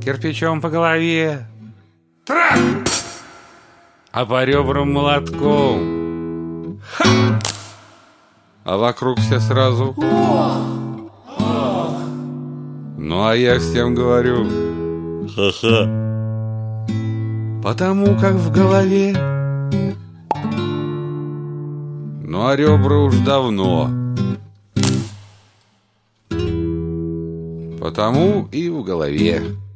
кирпичом по голове, Трах! а по ребрам молотком. Ха! А вокруг все сразу. Ну, а я всем говорю: ха-ха. Потому как в голове. Ну, а ребра уж давно. Потому и в голове.